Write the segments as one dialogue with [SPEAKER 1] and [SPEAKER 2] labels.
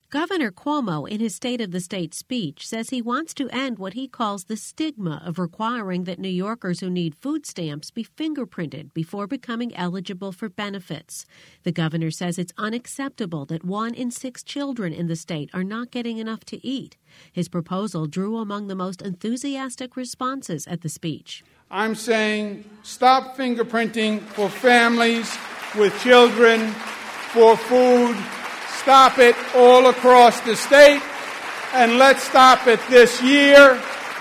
[SPEAKER 1] Governor Cuomo, in his State of the State speech, says he wants to end what he calls the stigma of requiring that New Yorkers who need food stamps be fingerprinted before becoming eligible for benefits. The governor says it's unacceptable that 1 in 6 children in the state are not getting enough to eat. His proposal drew among the most enthusiastic responses at the speech.
[SPEAKER 2] I'm saying stop fingerprinting for families with children, for food. Stop it all across the state, and let's stop it this year.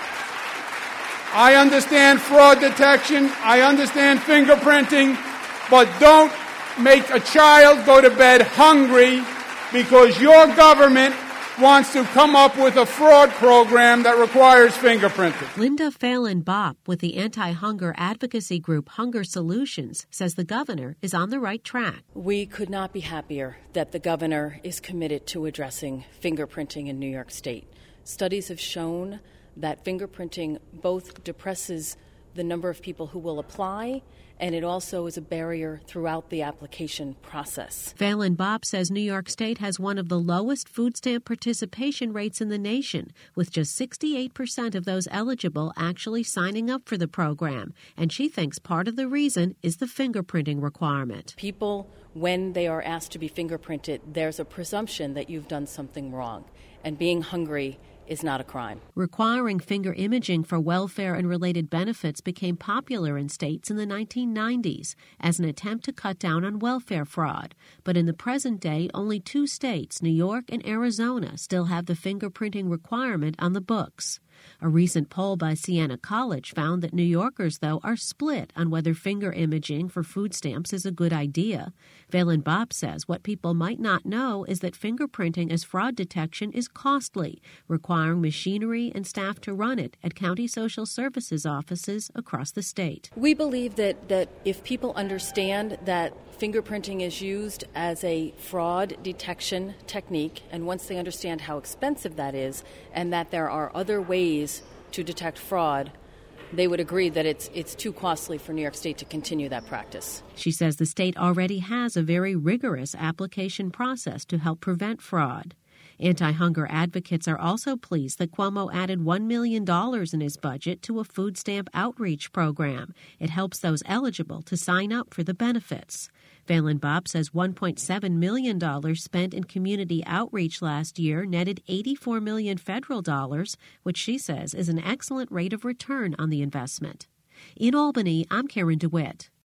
[SPEAKER 2] I understand fraud detection. I understand fingerprinting, but don't make a child go to bed hungry because your government wants to come up with a fraud program that requires fingerprinting.
[SPEAKER 1] Linda Phelan Bopp with the anti-hunger advocacy group Hunger Solutions says the governor is on the right track.
[SPEAKER 3] We could not be happier that the governor is committed to addressing fingerprinting in New York State. Studies have shown that fingerprinting both depresses the number of people who will apply, and it also is a barrier throughout the application process.
[SPEAKER 1] Phelan Bopp says New York State has one of the lowest food stamp participation rates in the nation, with just 68% of those eligible actually signing up for the program. And she thinks part of the reason is the fingerprinting requirement.
[SPEAKER 3] People, when they are asked to be fingerprinted, there's a presumption that you've done something wrong, and being hungry is not a crime.
[SPEAKER 1] Requiring finger imaging for welfare and related benefits became popular in states in the 1990s as an attempt to cut down on welfare fraud. But in the present day, only 2 states, New York and Arizona, still have the fingerprinting requirement on the books. A recent poll by Siena College found that New Yorkers, though, are split on whether finger imaging for food stamps is a good idea. Phelan Bopp says what people might not know is that fingerprinting as fraud detection is costly, requiring machinery and staff to run it at county social services offices across the state.
[SPEAKER 3] We believe that if people understand that fingerprinting is used as a fraud detection technique, and once they understand how expensive that is and that there are other ways to detect fraud, they would agree that it's too costly for New York State to continue that practice.
[SPEAKER 1] She says the state already has a very rigorous application process to help prevent fraud. Anti-hunger advocates are also pleased that Cuomo added $1 million in his budget to a food stamp outreach program. It helps those eligible to sign up for the benefits. Phelan Bopp says $1.7 million spent in community outreach last year netted $84 million federal dollars, which she says is an excellent rate of return on the investment. In Albany, I'm Karen DeWitt.